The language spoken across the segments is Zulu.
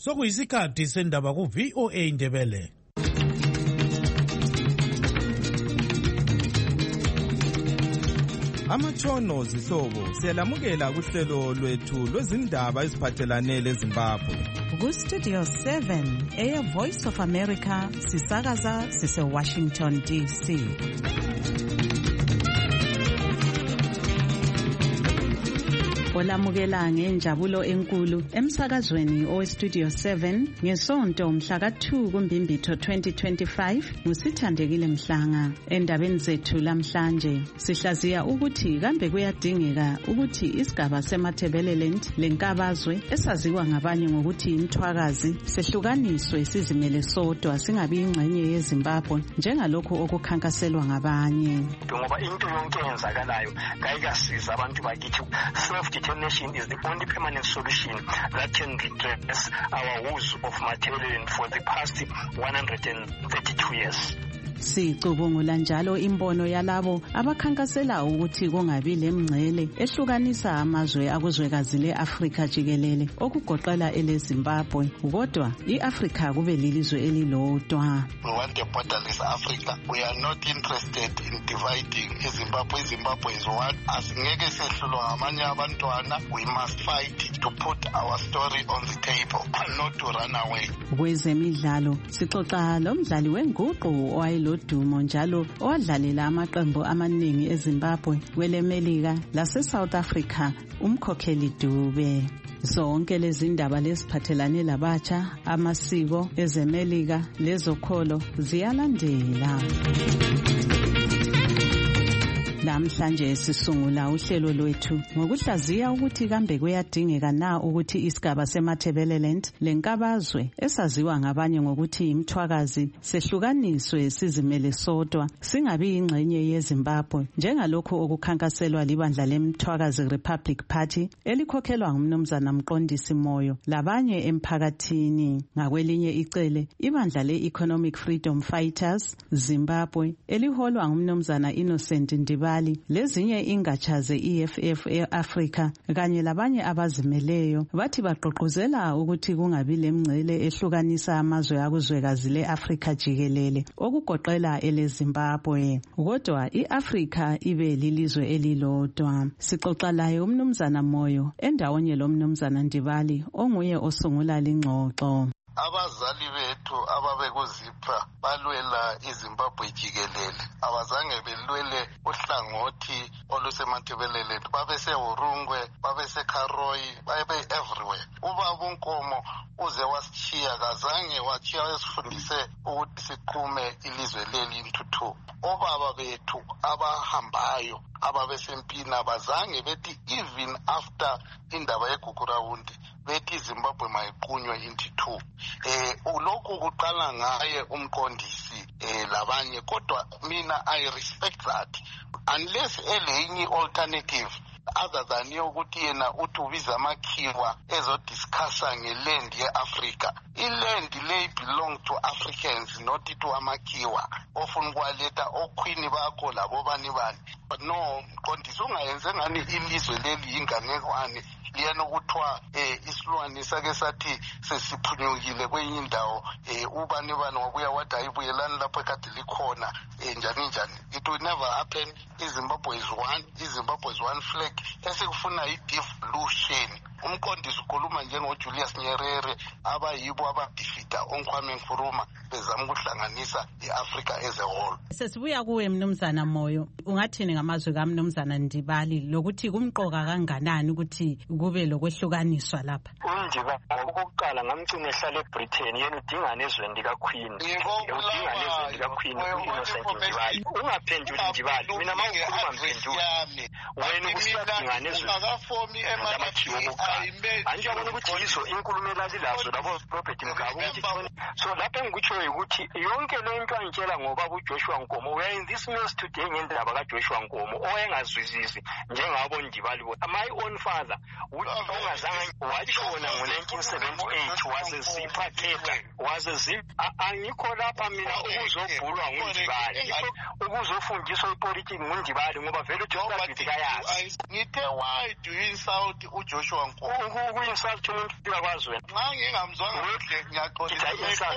Sokuyisikhathi sendaba ku VOA Indebele. Amatshono zihlobo siyalamukela kuhlelo lwethu lwezindaba eziphathelane leZimbabwe. Ku Studio 7 Air Voice of America sisakaza sise Washington DC. Olamukela ngenjabulo enkulu emsakazweni owe Studio 7 ngesonto mhla ka2 kuMbimbitho 2025 ngusithandekile Mhlanga. Endabeni zethu lamhlanje sihlaziya ukuthi kambe kuyadingeka ukuthi isigaba seMatabeleland lenkabazwe esaziwa ngabanye ngokuthi imthwakazi sehlukaniswe sizimele sodwa singabi ingxenye yeZimbabwe njengalokho okukhankaselwa ngabanye. Ngoba into yonke eyenzakalayo kayikasiza abantu bakithi. Self-determination is the only permanent solution that can redress our woes of Matabeleland for the past 132 years. Sicubungula njalo imbono yalabo abakhankasela ukuthi kungabi lemngcele ehlukanisa amazwe akuzwekazi leAfrika jikelele okugoqela eleZimbabwe kodwa iAfrika kube lilizwe elilodwa. We want a borderless Africa. We are not interested in dividing Zimbabwe. Zimbabwe is one. Asingeke sehlulwa ngamanye abantwana. We must fight to put our story on the table and not to run away. Kwezemidlalo sixoxa lomdlali wenguqu owayelodumo njalo owadlalela amaqembu amaningi eZimbabwe kwelemelika laseSouth Africa umkhokheli Dube. Zonke lezi ndaba lesiphathelane labatsha amasiko ezemelika lezokholo ziyalandela. Namhlanje sisungula uhlelo lwethu ngokuhlaziya ukuthi kambe kuyadingeka na ukuthi isigaba seMatabeleland lenkabazwe esaziwa ngabanye ngokuthi imthwakazi sehlukaniswe sizimele sodwa singabi ingxenye yeZimbabwe njengalokho okukhankaselwa libandla leMthwakazi Republic Party elikhokhelwa ngumnumzana Mqondisi Moyo labanye emphakathini. Ngakwelinye icele ibandla le-Economic Freedom Fighters Zimbabwe eliholwa ngumnumzana Innocent Ndibali lezinye ingatsha ze-EFF e-Africa kanye labanye abazimeleyo bathi baqoqozela ukuthi kungabi lemngcele ehlukanisa amazwe akuzwekazi leAfrika jikelele okugoqela eleZimbabwe kodwa iAfrika ibe lilizwe elilodwa. Sixoxa laye umnumzana Moyo endawonye lomnumzana Ndibali onguye osungula lingxoxo. Abazali bethu ababekuzipha balwela iZimbabwe jikelele abazange belwele uhlangothi oluseMatabeleland babeseHurungwe babeseKaroi babe everywhere. Ubaba uNkomo uze wasitshiya kazange watshiya esifundise ukuthi siqume ilizwe leli intuthu. Obaba bethu abahambayo ababesempina bazange bethi even after indaba yeGugurawundi bethi Zimbabwe mayiqunywe into two. Ulokhu kuqala ngaye umqondisi labanye kodwa mina I respect that unless elenye alternative other than yokuthi yena uthi ubiza amakhiwa ezodiscussa ngeland yeAfrica. Iland le belong to Africans not to amakhiwa ofuna ukwaletha okhwini bakho labo bani. But no, mqondisi ungayenze ngani ilizwe leli inganekwane liyana ukuthiwa isilwane sake sathi sesiphunyukile kwenye indawo ubani wabuya wathi ayibuyelani lapho ekade likhona njani. It will never happen. iZimbabwe is one. iZimbabwe is one flag. Esikufuna i-devolution. Umqondisi ukhuluma njengoJulius Nyerere abayibo abadefeata oNkwame Nkrumah bezama ukuhlanganisa iAfrica as a whole. Sesibuya kuwe mnumzana Moyo, ungathini ngamazwi kaMnumzana Ndibali lokuthi kumqoka kanganani ukuthi kube lokwehlukaniswa lapha? UNdibali okokuqala ngamgcina ehlala eBritain yena udinga nezweni likaQueen. Udinga nezweni likaQueen uInnocent Ndibali. Ungaphenduli Ndibali. Mina mawukhuluma mphenduli. Wena usidinga nezweni akafomi emakhiwo. Anjalo ukuthi yizo inkulumo elalilazo labo Robert Mugabe. So lapha engikutsho ukuthi yonke le nto angitshela ngoba uJoshua Nkomo we are in this mess today ngendaba kaJoshua Nkomo oyengazwisisi njengabo Ndibali. My own father ungazange washona ngo1978 was a zip angikho lapha mina ukuzobhulwa nguNdibali ukuzofundiswa ipolitiki nguNdibali ngoba vele uJoshua kayazi. Ngithe why do you insult ukuthi uJoshua Nkomo ku-insult umuntu kakwazweni. Nxa ngingamzwanga kuhle ngiyaxolisa.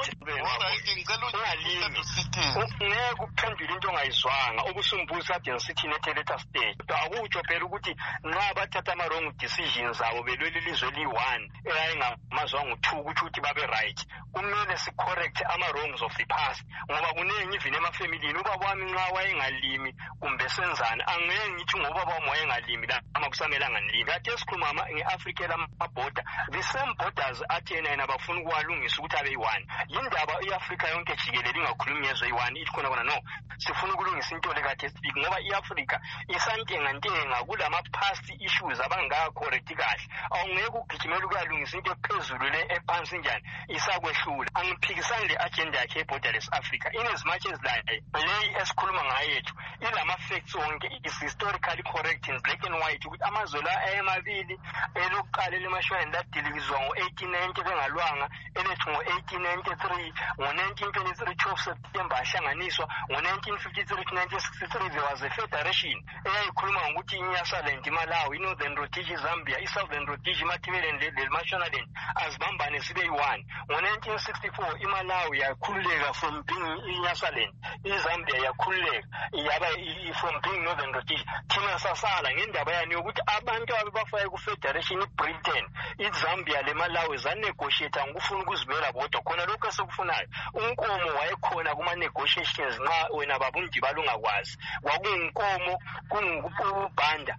Ngeke uphendule into ongayizwanga okusumbuza kade ngisithi ne-Teleta stage. Kodwa akutsho phela ukuthi nxa bathatha ama-wrong decisions abo belwela ilizwe liyi-1 eyayingamazwanga u-2 kutsho ukuthi babe right. Kumele si-correct ama-wrongs of the past ngoba kuningi even emafamilini ubaba wami nxa wayengalimi kumbe senzani angeke ngithi ngobaba wami wayengalimi la kusamele anganilimi. Kade sikhuluma nge-Africa elamabhoda the same borders athi yena bafuna ukuwalungisa ukuthi abe yi-1. Yindaba i-Africa yonke jikelele ingakhulumi ngezwe yi-1 ithi khona no sifuna ukulungisa into lekade speak ngoba i-Africa isantengantenga kulama-past issues abangaka-correct kahle. Awungeke ugijimele ukuyalungisa into ephezulu le ephansi njani isakwehlula. Angiphikisani le-agenda yakhe e-borderless Africa in as much as leyi esikhuluma ngayo yethu ilama-facts wonke is historically correct in black and white ukuthi amazwe la ayemabili elokuqala elimashweni ladilikizwa ngo-1890 bengalwanga elethu ngo-1893 ngo-1923 12 September ahlanganiswa ngo-1953 to 1963 there was a federation eyayikhuluma ngokuthi iNyasaland iMalawi iNorthern Rhodesia iZambia iSouthern Rhodesia iMatabeleland leMashonaland azibambane sibe yi-1. Ngo-1964 iMalawi yakhululeka from being iNyasaland iZambia yakhululeka yaba from being Northern Rhodesia. Thina sasala ngendaba yani yokuthi abantu abafake ku-federation iBritain iZambia leMalawi zanegotiate ngokufuna ukuzimela bodwa khona lokho esekufunayo. uNkomo wayekhona kuma-negotiations nxa wena baba uNdibala ungakwazi kwakunguNkomo kungubanda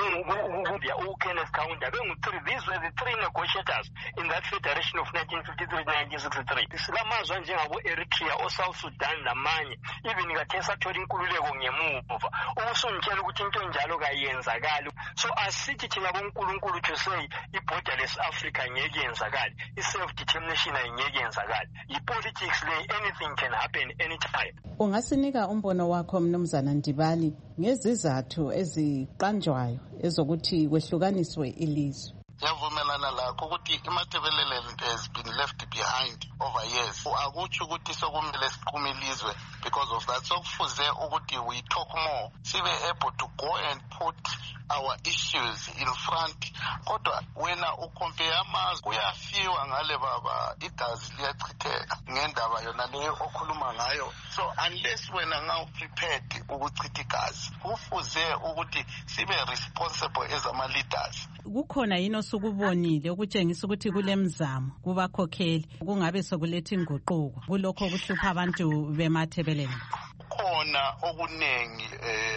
uKenneth Kaunda bengu-3. These were the 3 negotiators in that federation of 1953-1963. Silamazwa njengabo-Eritrea oSouth Sudan lamanye even kathe sathola inkululeko ngemuva ukusungitshela ukuthi into enjalo kayenzakali. So asithi thina bonkulunkulu to say i-borderless Africa ngeke yenzakali, i-self-determination ayingeke yenzakali. I-politics le anything can happen anytime. Ungasinika umbono wakho Mnumzana Ndibali ngezizathu eziqanjwayo ezokuthi kwehlukaniswe ilizwe? Yavumelana lakho ukuthi iMatabeleland has been left behind over years. Akutsho ukuthi sokumele siqume ilizwe because of that. So kufuze ukuthi we talk more, sibe able to go and put our issues in front. Kodwa wena ucompare amazwe kuyafiwa ngale baba igazi liyachitheka ngendaba yona leyo okhuluma ngayo. So unless wena nga prepared ukuchitha igazi kufuze ukuthi sibe responsible as ama leaders. Kukhona yini osukubonile ukutshengisa ukuthi kulemzamo kubakhokheli kungabe sokuletha inguquko kulokho okuhlupha abantu beMatabeleland? Khona okunengi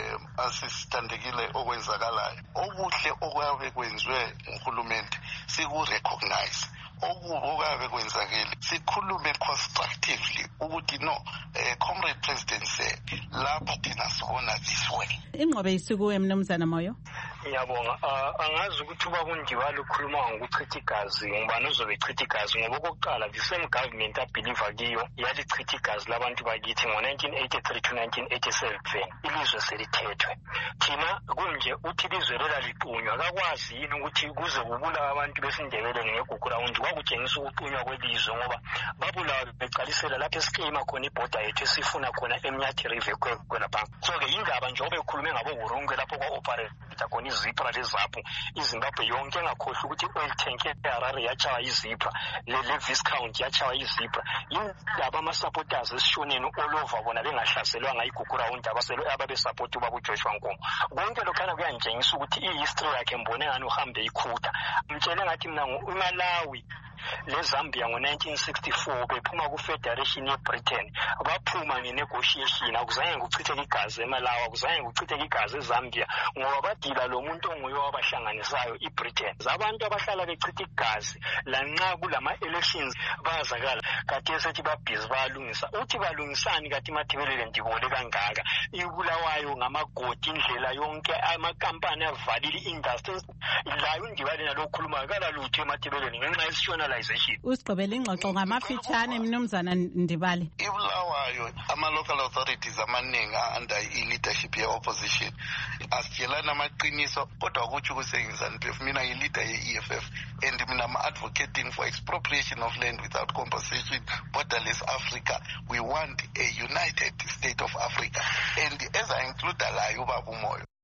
asisithandekile okwenzakalayo okuhle okwabe kwenziwe uNkulumente siku-recognize okubi okabe kwenzakele sikhulume constructively ukuthi no comrade president said lapha thina sibona this way. Inqobe isikuwe Mnumzana Moyo. Ngiyabonga. Angazi ukuthi uba kuNdibala ukhuluma ngokuchitha igazi ngubani ozobe echitha igazi ngoba okokuqala the same government abhiliva kiyo yalichitha igazi labantu bakithi ngo-1983 to 1987 ilizwe selithethwe. Thina kunje uthi ilizwe lela liqunywa kakwazi yini ukuthi kuze kubulawa abantu besindebele ngegugu rawundi kwakutshengisa ukuqunywa kwelizwe ngoba babulawa beqalisela lapho esikleyima khona ibhoda yethu esifuna khona eMnyathi River kwelapha. So-ke yindaba nje obekhulume ngabo-Burungwe lapho kwa-operate khona izipra lezapho iZimbabwe yonke engakhohlwa ukuthi i-oil tank eHarare yachawa izipra le-Viscount yachawa izipra. Yindaba ama-supporters esishoneni all over bona bengahlaselwanga igugu rawundi ababesapoti ubaba uJoshua Nkomo. Konke lokhana kuyangitshengisa ukuthi i-history yakhe mbone ngani uhambe ikhutha. Mtshele ngathi mina uMalawi leZambia ngo-1964 bephuma ku-federation yeBritain baphuma nge-negotiation. Akuzange kuchitheke igazi eMalawi, akuzange kuchitheke igazi eZambia ngoba badila lo muntu onguye wabahlanganisayo iBritain. Abantu abahlala bechitha igazi lanxa kulama-elections bayazakala kati esethi babhizi bayalungisa. Uthi balungisani kati iMatabeleland ibole kangaka ibulawayo ngamagodi indlela yonke amakampani avalile i-industries layo uNdibala nalokhuluma kalalutho eMatabeleland ngenxa yesishona usigqibele ingxoxo ngamafitshane Mnumzana Ndibala. Ibulawayo ama-local authorities amaningi under i-leadership ye-opposition asitshelana amaqiniso kodwa kutsho ukusengizani phefu mina ngi-leader ye-EFF and mina am-advocating for expropriation of land without compensation, borderless Africa. We want a united state of Africa and as I include layo ubaba uMoyo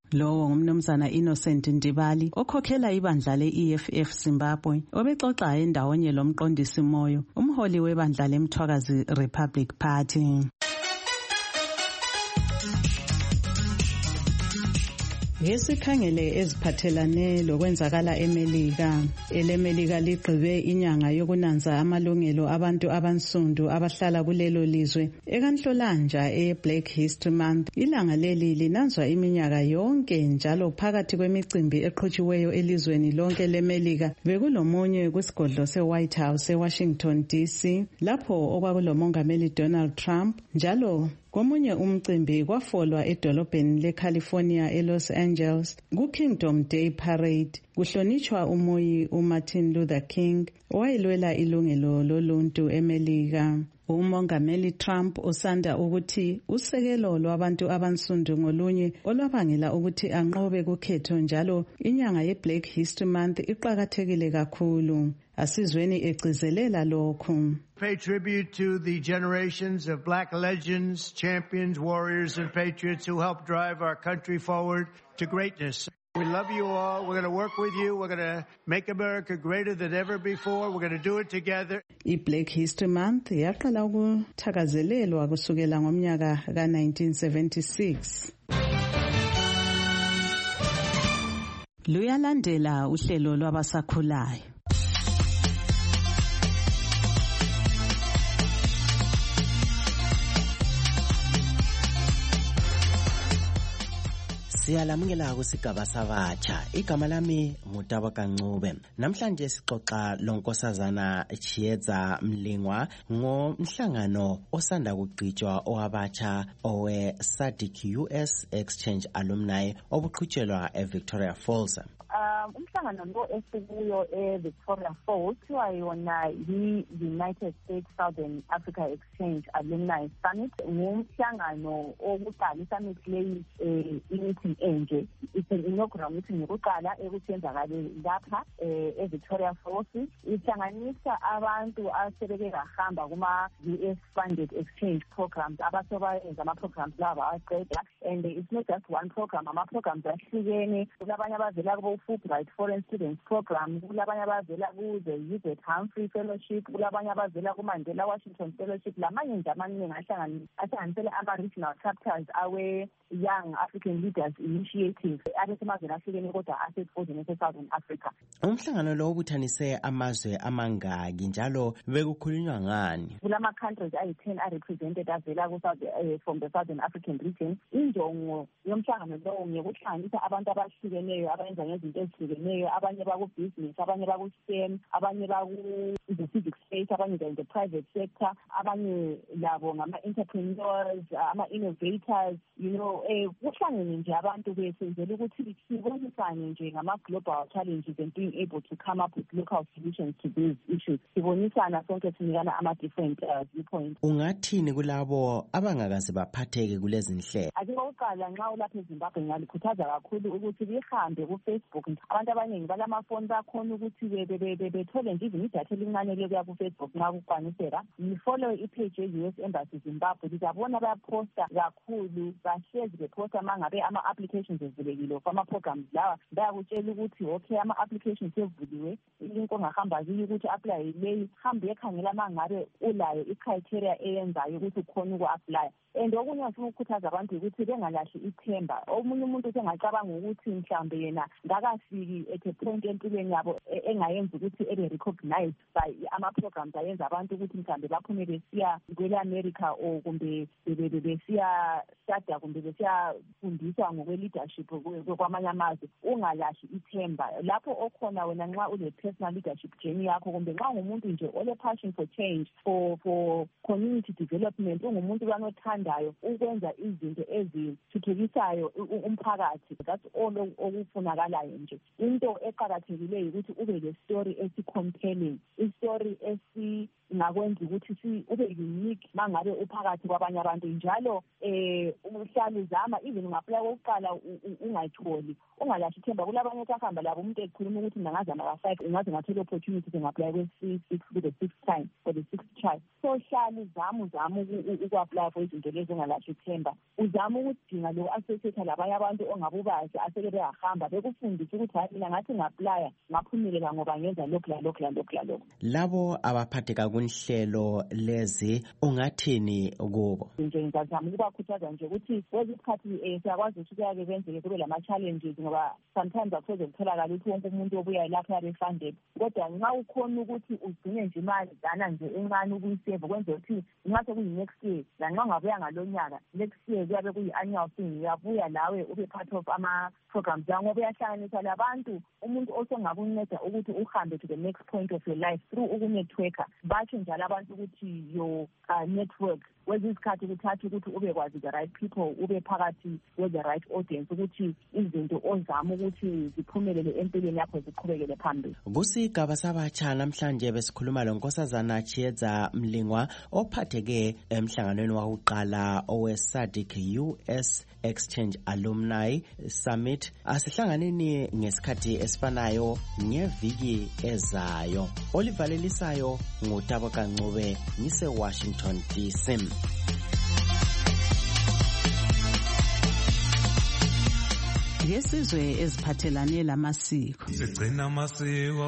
Lowo ngumnumzana Innocent Ndibali okhokhela ibandla le-EFF Zimbabwe obexoxa endawonye lomqondisi Moyo, umholi webandla leMthwakazi Republic Party. Ngesikhangele eziphathelane lokwenzakala eMelika, eleMelika ligqibe inyanga yokunanza amalungelo abantu abansundu abahlala kulelo lizwe. Ekanhlolanja Black History Month, ilanga leli linanzwa iminyaka yonke njalo phakathi kwemicimbi eqhutshiweyo elizweni lonke leMelika bekulomunye kwisigodlo se-White House eWashington DC lapho okwakulomongameli Donald Trump, njalo komunye umcimbi kwafolwa edolobheni leCalifornia eLos Angeles ku-Kingdom Day Parade kuhlonitshwa umuyi uMartin Luther King owayelwela ilungelo loluntu eMelika. Umongameli Trump usanda ukuthi usekelo lwabantu abansundu ngolunye olwabangela ukuthi anqobe kukhetho, njalo inyanga ye-Black History Month iqakathekile kakhulu. Asizweni egcizelela lokhu. Pay tribute to the generations of black legends, champions, warriors, and patriots who helped drive our country forward to greatness. We love you all. We're going to work with you. We're going to make America greater than ever before. We're going to do it together. I-Black History Month yaqala ukuthakazelelwa kusukela ngomnyaka ka-1976. Luyalandela uhlelo lwabasakhulayo. Siyalamukela kusigaba sabatsha. Igama lami ngutaba kancube. Namhlanje sixoxa lonkosazana Chiyedza Mlingwa ngomhlangano osanda kugqitshwa owabatsha owe SADC US Exchange Alumni obuqhutshelwa eVictoria Falls. Umhlangano lo esikuyo eVictoria Falls kuthiwa yona yi-United States Southern Africa Exchange Alumni Summit. Ngumhlangano okuqala i-summit leyi i-meeting enje. It's an inaugural meeting yokuqala ekusenzakale lapha eVictoria Falls. Ihlanganisa abantu asebeke bahamba kuma-US funded exchange programs abasebayenza ama-programs laba aqeda, and it's not just one program, ama-programs ahlukene. Kulabanye abavela kubo Fulbright Foreign Students Program, kulabanye abavela ku-the Youth at Humphrey Fellowship, kulabanye abavela ku-Mandela Washington Fellowship, lamanye nje amaningi ahlanganisele ama-regional chapters awe-Young African Leaders Initiative abesemazweni ahlukene kodwa asesifundeni ese-Southern Africa. Umhlangano lo ubuthanise amazwe amangaki njalo bekukhulunywa ngani? Kulama-countries ayi-10 are-represented avela from the Southern African region. Injongo yomhlangano lowo ngekuhlanganisa abantu abahlukeneyo abayenza ngezinto ezihlukeneyo, abanye baku-business, abanye baku-STEM, abanye baku-the civic space, abanye in the private sector, abanye labo ngama-entrepreneurs, ama-innovators, kuhlangene nje abantu besenzela ukuthi sibonisane nje ngama-global challenges and being able to come up with local solutions to these issues. Sibonisana sonke sinikana ama-different viewpoints. Ungathini kulabo abangakaze baphatheke kulezi nhlelo? Akuqala nxa ulapha eZimbabwe ngalikhuthaza kakhulu ukuthi lihambe ku-Facebook. Abantu abaningi balamafoni bakhona ukuthi bethole nje idatha elincane lokuya ku-Facebook nxa kukwaniseka. Ngifollow ipage ye-US Embassy Zimbabwe, ngizabona bayaposta kakhulu, bahlezi beposta mangabe ama-applications ezivulekile for ama-programs lawa. Bayakutshela ukuthi okay, ama-applications evuliwe, into ongahamba kiyo ukuthi apply leyi, hambe ekhangela mangabe ulayo i-criteria eyenzayo ukuthi ukhona uku-apply. And okunye ngifuna ukukhuthaza abantu ukuthi bengalahli ithemba. Omunye umuntu usengacabanga ukuthi mhlambe yena ngakafiki at a point empilweni yabo engayenza ukuthi ebe-recognized by ama-programs ayenza abantu ukuthi mhlambe baphume besiya kwele-America or kumbe besiya study kumbe besiyafundiswa ngokwe-leadership kwamanye amazwe. Ungalahli ithemba lapho okhona wena nxa ule-personal leadership journey yakho, kumbe nxa ungumuntu nje ole-passion for change, for community development, ungumuntu banothandayo ukwenza izinto ezithuthukisayo umphakathi. That's all okufunakalayo nje. Into eqakathekileyo ukuthi ube le story esi-compelling, i-story singakwenza ukuthi ube unique mangabe uphakathi kwabanye abantu njalo umhlali uzama even ungaphela kokuqala ungayitholi ungalahli ithemba kulabanye esahamba labo umuntu ekhuluma ukuthi ngingazama ka5 ungaze ngathola opportunity ngingapply kwe6 kube 6 time for the 6th try so hlali uzama uku-apply for izinto lezi ungalahli ithemba uzama ukudinga lo associate labanye abantu ongabubazi aseke beyahamba bekufundisa ukuthi hayi mina ngathi ngi-apply ngaphumelela ngoba ngenza lokhu labo abaphatheka kunhlelo lezi ungathini kubo nje ngizama ukubakhuthaza nje ukuthi kwesikhathi siyakwazi ukuthi kuyake kwenzeke kube lama-challenges ngoba sometimes akusoze kutholakala ukuthi wonke umuntu obuyayo lapho yabe-funded kodwa nxa ukhona ukuthi ugcine nje imali dana nje encane ukuyiseva kwenza ukuthi nxa sekuyi-next year lanxa ungabuya ngalo nyaka next year kuyabe kuyi-annual thing uyabuya lawe ube part of ama-programs ngoba uyahlanganisa labantu umuntu osongabe unceda ukuthi uhambe to the next point of your life through ukunetworker batsho njalo abantu ukuthi your network kwezinye isikhathi kuthatha ukuthi ubekwazi the right people ube phakathi with the right audience ukuthi izinto ozama ukuthi ziphumelele empilweni yakho ziqhubekele phambili. Kusigaba sabatsha namhlanje besikhuluma lonkosazana Chieza Mlingwa ophatheke emhlanganweni wakuqala owe-SADC US Exchange Alumni Summit. Asihlanganeni ngesikhathi esifanayo ngeviki ezayo. Olivalelisayo nguTabaka Ncube ngise Washington DC. Ngesizwe eziphathelane lamasiko sigcina amasiko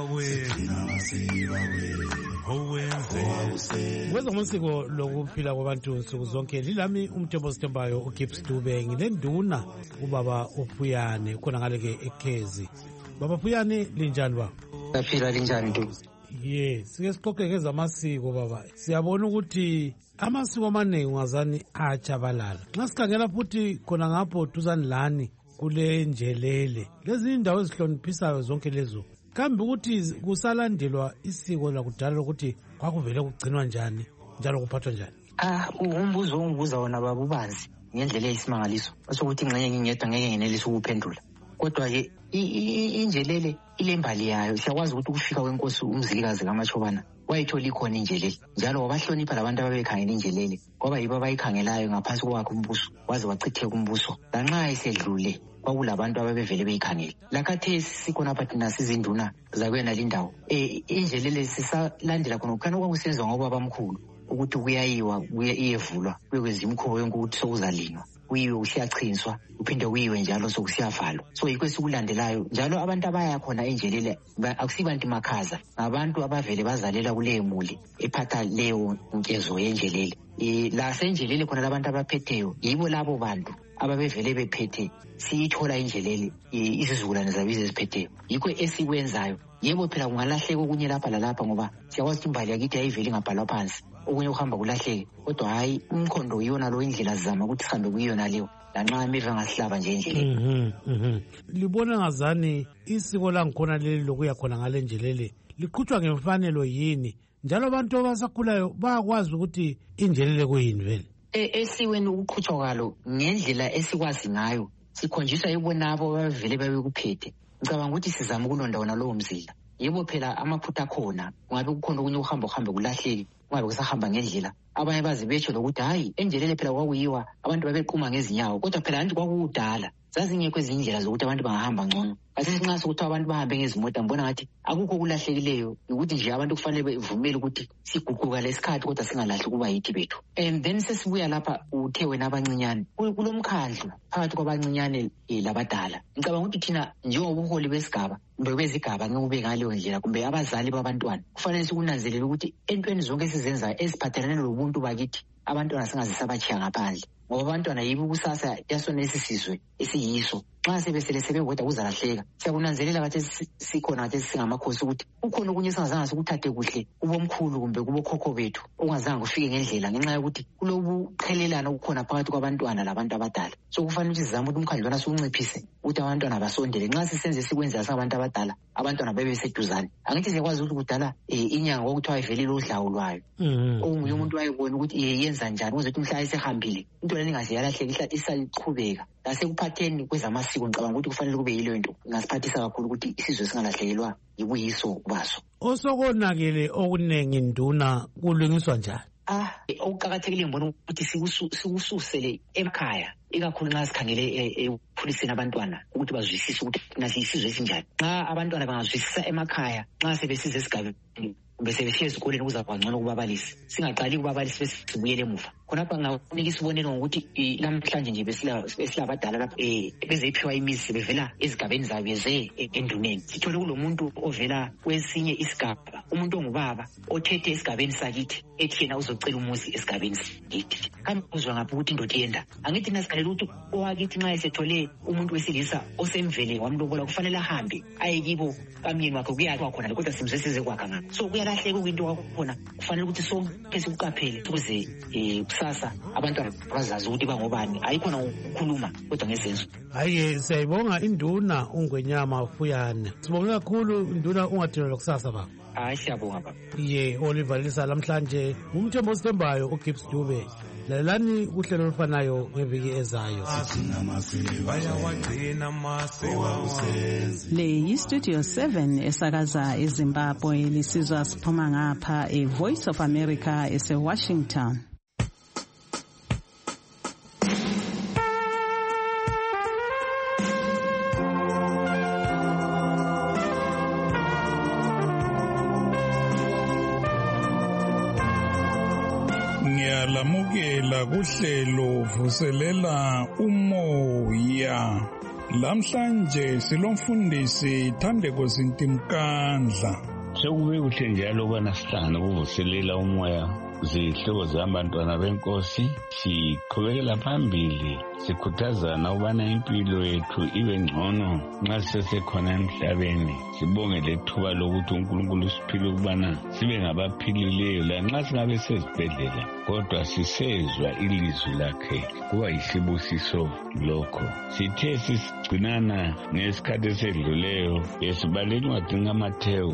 kwezamasiko lokuphila kwabantu nsuku zonke lilami umthembu osithembayo uGibbs Dube ngilenduna ubaba uPhuyane khona ngale ekhezi. Baba Phuyane linjani baba? Saphila linjani Dube? Sike sixoxe ngezamasiko baba. Siyabona ukuthi amasiko amaningi ungazani ajabalala. Nxa sikhangela futhi khona ngapho duzani lani kule njelele lezi indawo ezihloniphisayo zonke lezo kambe ukuthi kusalandelwa isiko lakudala ukuthi kwakuvele kugcinwa njani njalo kuphathwa njani? Umbuzo ongibuza wona baba ubanzi ngendlela eyisimangaliso sokuthi ingxenye ngingedwa ngeke ngenelise ukuphendula kodwa ke injelele ilembali yayo siyakwazi ukuthi ukufika kwenkosi umzilikazi kaMachobana wayithola ikhona injelele njalo wabahlonipha labantu ababekhangela injelele ngoba yibo abayikhangelayo ngaphansi kwakhe umbuso waze wachitheka umbuso lanxa esedlule kwakulabantu ababevele beyikhangela lakhathesi sikhona apha thina sizinduna zakwena lindawo injelele sisalandela khona kukhanya okwakusenziwa ngoba bamkhulu ukuthi kuyayiwa iyevulwa kuyekwenza imikhubo yonke ukuthi sokuzalinywa kuyiwe usiyachinswa uphinde kuyiwe njalo sokusiyavalwa so yikho esikulandelayo njalo abantu abaya khona enjelele akusibantu makhaza ngabantu abavele bazalela kuleyo muli ephatha leyo nkezo yenjelele la senjelele khona labantu abaphetheyo yibo labo bantu ababevele bephethe siyithola injelele isizukulwane zabize ziphetheyo yikho esikwenzayo yebo phela kungalahleka okunye lapha lalapha ngoba siyakwazi ukuthi imbali yakithi ayiveli ngabhalwa phansi okunye ukuhamba kulahleke kodwa hayi umkhondo yiyona lo indlela zizama ukuthi sihambe kuyiyona leyo lanxa emiva ngasihlaba nje endleleni. Libona ngazani isiko langikhona leli lokuya khona ngale njelele liqhutshwa ngemfanelo yini njalo abantu abasakhulayo bayakwazi ukuthi injelele kuyini vele? Esiweni ukuqhutshwa kwalo ngendlela esikwazi ngayo sikhonjiswa yibonabo abavele babekuphethe ngicabanga ukuthi sizama ukulonda wona lowo mzila yebo phela amaphutha akhona ngabe kukhona okunye uhambe kulahleke ngabe kusahamba ngendlela abanye bazi betsho lokuthi hayi enjelele phela kwakuyiwa abantu babeqhuma ngezinyawo kodwa phela anti kwakudala zazingekho ezinye indlela zokuthi abantu bangahamba ngcono asesinxa sokuthi abantu bahambe ngezimota ngibona ngathi akukho kulahlekileyo ukuthi nje abantu kufanele bevumele ukuthi siguquka lesikhathi kodwa singalahli kuba yithi bethu and then sesibuya lapha uthe wena abancinyane kulomkhandlu phakathi kwabancinyane labadala ngicabanga ukuthi thina njengobuholi besigaba kumbe bezigaba ngeke ube ngaleyo ndlela kumbe abazali babantwana kufanele sikunanzelele ukuthi entweni zonke esizenzayo eziphathelane nobuntu bakithi abantwana singazisabatshiya ngaphandle ngoba abantwana yibo ukusasa yasona esisizwe esiyiso nxa sebesele sebekodwa kuzalahleka siyakunanzelela kathi sikhona kathi singamakhosi ukuthi ukhona okunye singazange sikuthathe kuhle kubomkhulu kumbe kubokhokho bethu ongazange kufike ngendlela ngenxa yokuthi kulobuqhelelana okukhona phakathi kwabantwana labantu abadala so kufanele ukuthi sizame ukuthi umkhandlwana siwunciphise ukuthi abantwana basondele nxa sisenze sikwenza singabantu abadala abantwana bebe seduzane angithi siyakwazi ukuthi kudala inyanga kwakuthiwa ivelile udlawu lwayo okunguye umuntu wayebona ukuthi yenza njani ukuze ukuthi umhla esehambile into ithuba lelingaze yalahleka isaliqhubeka nasekuphatheni kwezamasiko ngicabanga ukuthi kufanele kube yileyo nto ngasiphathisa kakhulu ukuthi isizwe singalahlekelwa yibuyiso baso. Osokonakele okuningi nduna kulungiswa njani? Okuqakathekile ngibona ukuthi sikususele emakhaya ikakhulu nxa sikhangele ekuphuliseni abantwana ukuthi bazwisise ukuthi nasi isizwe esinjani. Nxa abantwana bangazwisisa emakhaya, nxa sebesize esigabeni kumbe sebesiya ezikoleni kuzabangcono kubabalisi, singaqali kubabalisi bese sibuyele emuva. Khonapha ngakunika isibonelo ngokuthi namhlanje nje besilabadala lapho bezephiwa imizi bevela ezigabeni zabo beze enduneni. Sithole kulomuntu ovela kwesinye isigaba, umuntu ongubaba othethe esigabeni sakithi ethi yena uzocela umuzi esigabeni sakithi. Kambe uzwa ngaphi ukuthi indoda yenda? Angithi nasikhalela ukuthi owakithi nxa esethole umuntu wesilisa osemvele wamlobola kufanele ahambe aye kibo kamyeni wakhe kuyathiwa khona kodwa simze size kwakha ngapha. So kuyalahleka kwinto kwakhona, kufanele ukuthi sonke sikuqaphele ukuze kusasa abantwana bazazi ukuthi bangobani, ayikhona ukukhuluma kodwa ngezenzo. Hayi, siyayibonga induna uNgwenyama Fuyane. Sibonge kakhulu induna ungathelwa kusasa baba. Hayi, siyabonga baba. Oliver Lisa namhlanje umthembo osithembayo uGibbs Dube. Lalelani uhlelo olufanayo ngeviki ezayo. Le yiStudio 7 esakaza eZimbabwe lisizwa siphuma ngapha eVoice of America eseWashington. Lamukela kuhlelo vuselela umoya. Lamhlanje silomfundisi Thandeko Zintimkandla. Sekube kuhle njalo bana sihlangana kuvuselela umoya zihlobo zabantwana benkosi, siqhubekela phambili sikhuthazana ubana impilo yethu ibe ngcono nxa sisekhona emhlabeni. Sibonge lethuba lokuthi uNkulunkulu siphile ukubana sibe ngabaphilileyo lanxa singabe sezibhedlela kodwa sisezwa ilizwi lakhe, kuba yisibusiso lokho. Sithe sisigcinana ngesikhathi esedluleyo esibaleni encwadini kaMathewu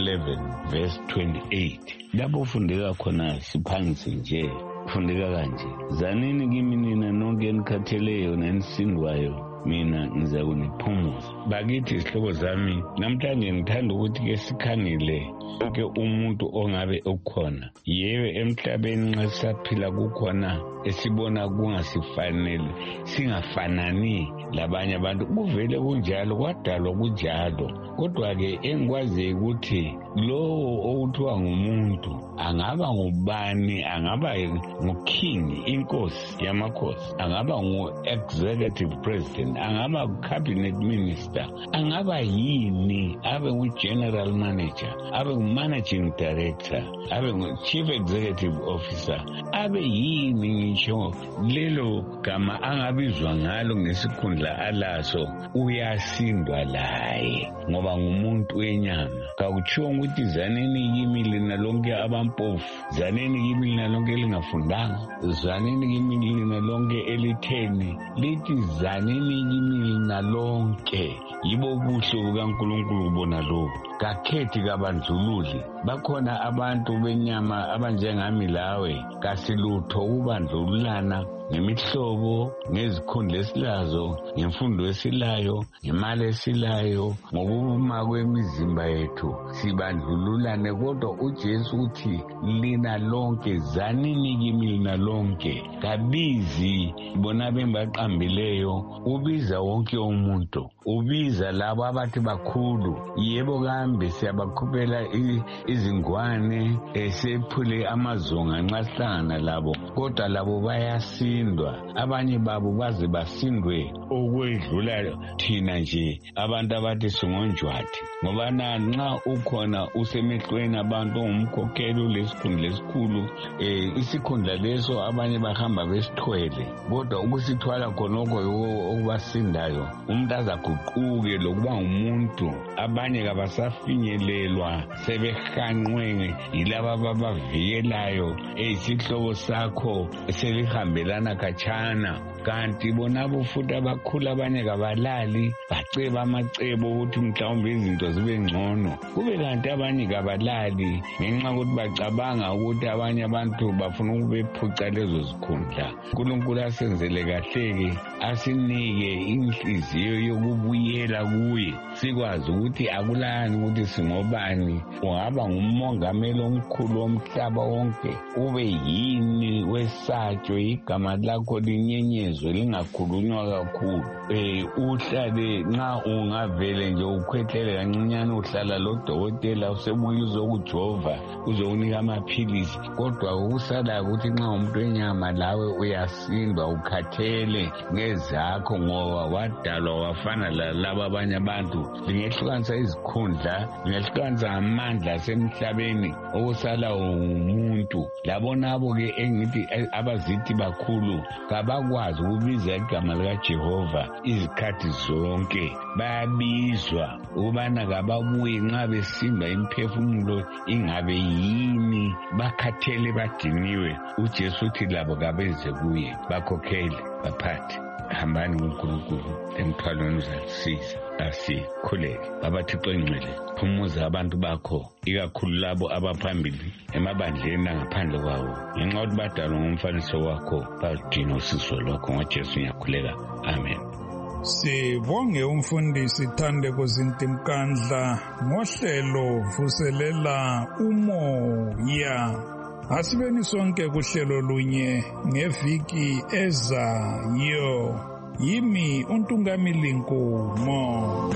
11 verse 28 lapho ufundeka khona siphangise nje. Ufundeka kanje: zanini kimi nina nonke enikhatheleyo nenisindwayo, mina ngiza kuniphumuza. Bakithi izihlobo zami, namhlanje ngithanda ukuthi ke sikhangele wonke umuntu ongabe ukhona. Yebe emhlabeni nxa sisaphila kukhona esibona kungasifanele, singafanani labanye abantu. Kuvele kunjalo, kwadalwa kunjalo. Kodwa-ke engikwazi ukuthi lowo okuthiwa ngumuntu angaba ngubani, angaba nguking, inkosi yamakhosi, angaba ngu-executive president, angaba cabinet minister, angaba yini, abe ngu-general manager, abe ngu-managing director, abe ngu-chief executive officer, abe yini ngisho lelo gama angabizwa ngalo ngesikhundla alaso, uyasindwa laye ngoba ngumuntu wenyama. Kakutshiwo ukuthi zaneni kimi lina lonke abampofu, zaneni kimi lina lonke elingafundanga, zaneni kimi lina lonke elitheni, lithi zaneni kimi lina lonke. Yibo ubuhle bukaNkulunkulu bona lobo, kakhethi kabandlululi. Bakhona abantu benyama abanjengami lawe, kasilutho ukubandlululana ngemihlobo, ngezikhundla esilazo, ngemfundo esilayo, ngemali esilayo, ngokuma kwemizimba yethu sibandlululane. Kodwa uJesu uthi lina lonke, zanini kimi lina lonke. Kabizi bona bembaqambileyo, ubiza wonke umuntu, ubiza labo abathi bakhulu. Yebo kambe siyabakhuphela izingwane, esephule amazonga nxa sihlangana labo, kodwa labo bayasindwa. Abanye babo baze basindwe okwedlula thina nje abantu abathi singonjwathi. Ngoba nxa ukhona usemehlweni abantu ongumkhokheli ulesikhundla esikhulu, isikhundla leso abanye bahamba besithwele, kodwa ukusithwala khonokho okubasindayo. Umuntu azaguquke lokuba ngumuntu. Abanye kabasafinyelelwa, sebehanqwe yilaba ababavikelayo. Isihlobo sakho selihambelana khatshana, kanti bonabo futhi abakhulu abanye kabalali baceba amacebo ukuthi mhlawumbe izinto zibe ngcono. Kube kanti abanye kabalali ngenxa yokuthi bacabanga ukuthi abanye abantu bafuna ukubephuca lezo zikhundla. uNkulunkulu asenzele kahle-ke, asinike inhliziyo yokubuyela kuye, sikwazi ukuthi akulani ukuthi singobani. Ungaba ngumongameli omkhulu womhlaba wonke, ube yini wesatshwe igama lakho linyenyezwe lingakhulunywa kakhulu. Uhlale nxa ungavele nje ukhwehlele kancinyane uhlala lodokotela usebuye uzokujova uzokunika amaphilisi, kodwa ukusala ukuthi nxa umuntu wenyama lawe uyasindwa ukhathele ngezakho ngoba wadalwa wafana lalaba abanye abantu. Lingehlukanisa izikhundla, lingehlukanisa amandla asemhlabeni, okusala umuntu. Labonabo-ke engithi abazithi bakhulu kabakwazi ukubiza igama likaJehova izikhathi zonke. Bayabizwa ukubana kababuye nxa besimba imphefumulo ingabe yini, bakhathele badiniwe. UJesu uthi labo kabeze kuye, bakhokhele, baphathe. Hambani kuNkulunkulu emthwalweni uzalisiza. Asikhuleke Baba Thixo engcwele, phumuza abantu bakho, ikakhulu labo abaphambili emabandleni angaphandle kwawo, ngenxa yokuthi badalwa ngomfaniso wakho, badinga usizo lwakho. NgoJesu ngiyakhuleka, amen. Sibonge umfundisi Thandeko Zintimkandla ngohlelo Vuselela Umoya. Asibeni sonke kuhlelo lunye ngeviki ezayo. Yimi uNtungamili Nkomo.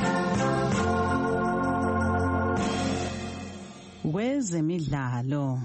Kwezemidlalo.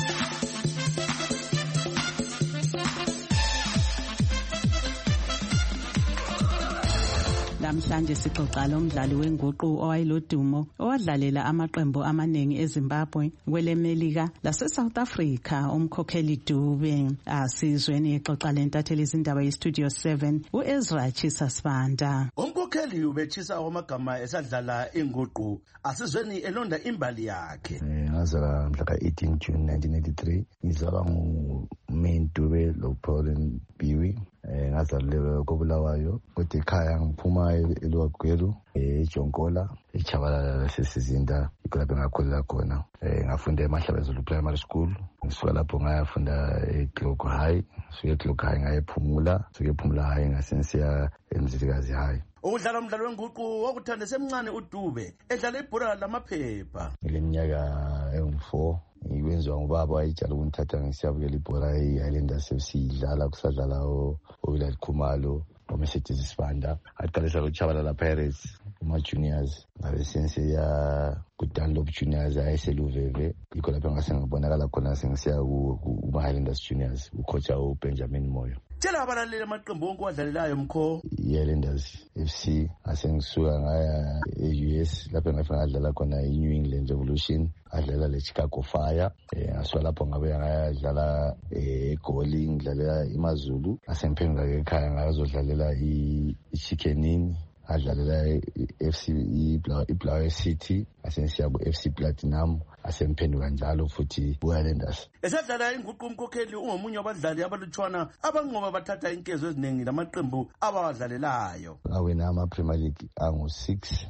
Namhlanje sixoxa lomdlali wenguqu owayelodumo owadlalela amaqembu amaningi eZimbabwe, kwelemelika lase-South Africa, umkhokheli Dube. Asizweni ixoxa lentatheli izindaba yeStudio 7 uEzra Chisasibanda. Umkhokheli ubechisa amagama esadlala inguqu, asizweni elonda imbali yakhe. Ngazalwa mhla ka-18 June 1983, ngizalwa nguMain Dube loPauline Biwi. Ngazalelwe koBulawayo, kodwa ekhaya ngiphuma eLuwagwelu, eJonkola, eChabalala laseSizinda, yikho lapho ngakhulela khona. Ngafunda eMahlabezulu Primary School. Ngisuka lapho ngayafunda eGlogo High, suke eGlogo High ngayephumula, suke ephumula High ngasensiya eMzilikazi High. Ukudlala umdlalo wenguqu wakuthanda semncane uDube edlala ibhola lamaphepha. Ngileminyaka engu-4 ngikwenziwa ngubaba wayetshala ukungithatha ngisiyabukela ibhola e-Highlanders FC idlala, kusadlala uWillard Khumalo, uMercedes Sibanda. Aqalisa kuChabalala Pirates kuma-juniors, ngabe sensiya kuDunlop Juniors ayeseluveve, yikho lapho ngase ngibonakala khona sengisiya kuma-Highlanders Juniors, ucoach uBenjamin Moyo. Tshela abalaleli amaqembu wonke owadlalelayo Mkho. I-Highlanders FC asengisuka ngaya e-US, lapho ngafika ngadlala khona i-New England Revolution, adlala le-Chicago Fire. Ngasuka lapho ngabe ngayadlala eGoli, ngidlalela iMazulu. Asengiphenduka-ke ekhaya ngayozodlalela iChickenini, adlalela i-FC iBulawayo City, asengisiya ku-FC Platinum, asengiphenduka njalo futhi ku-Highlanders. Esadlala inguqu umkhokheli ungomunye wabadlali abalutshwana abanqoba bathatha inkezo eziningi namaqembu abawadlalelayo. Ngawina ama-Premier League angu-6,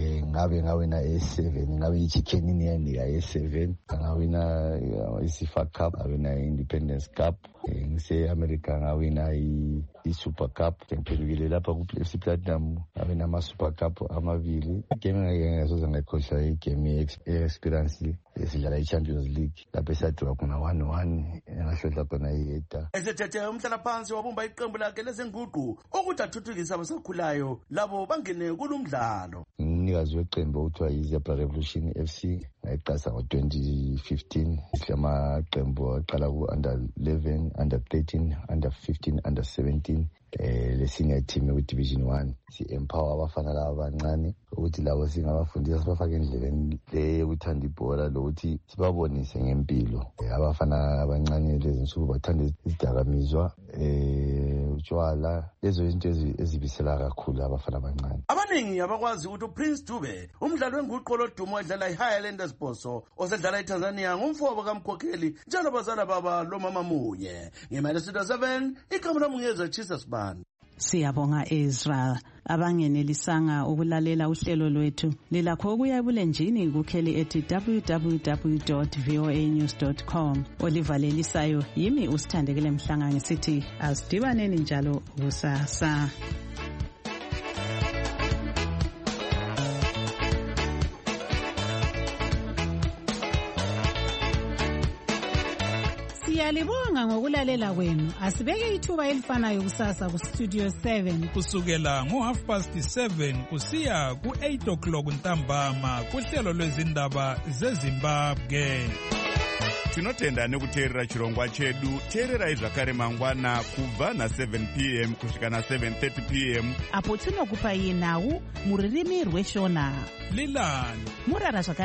ngawina e-7, ngabe iChickenini yanika e-7, ngawina i-CIFA Cup, ngawina i-Independence Cup, ngise-America ngawina i-Super Cup. Ngiphendukile lapha ku-FC Platinum ngawina ama-Super Cup amabili. Igame engasoze ngayikhohlwa igame ye-Experience, sidlala i-Champions League lapho esadriwa khona 1-1, engahlohla khona i-Heta. Esethethe umhlalaphansi wabumba iqembu lakhe lezenguqu ukuthi athuthukise abasakhulayo labo bangene kulo mdlalo. Umnikazi weqembu okuthiwa yi-Zebra Revolution FC ngayiqasa ngo-2015. Amaqembu aqala ku-under 11, under 13, under 15, under 17. le-senior team ku-division 1 si-empower abafana laba abancane ukuthi labo singabafundisa sibafake endleleni le yokuthanda ibhola lokuthi sibabonise ngempilo. Abafana abancane lezi nsuku bathanda izidakamizwa utshwala, lezo izinto ezibisela kakhulu abafana abancane. Abaningi abakwazi ukuthi uPrince Dube umdlali wenguqu lodumo odlala iHighlanders Boso osedlala eTanzania ngumfowabo kamkhokheli njalo bazala baba lomama munye. Ngemali Studio 7 igama lami ngiyeza Jesus Band. Siyabonga Israel. Abangenelisanga ukulalela uhlelo lwethu lilakho ukuya ebulenjini kukheli ethi www.voanews.com. Olivalelisayo yimi usithandekile Mhlanga ngisithi asidibaneni njalo kusasa. Siyalibonga ngokulalela kwenu. Asibeke ithuba elifanayo kusasa ku Studio 7 kusukela ngo7:30 kusiya ku8 ntambama kuhlelo lwezindaba zeZimbabwe. Tinotenda nekuteerera chirongwa chedu. Teererai zvakare mangwana kubva na7 p.m. kusvika na7:30 p.m. apo tinokupai nhau muririmi rweshona. Lilani murara zvakare.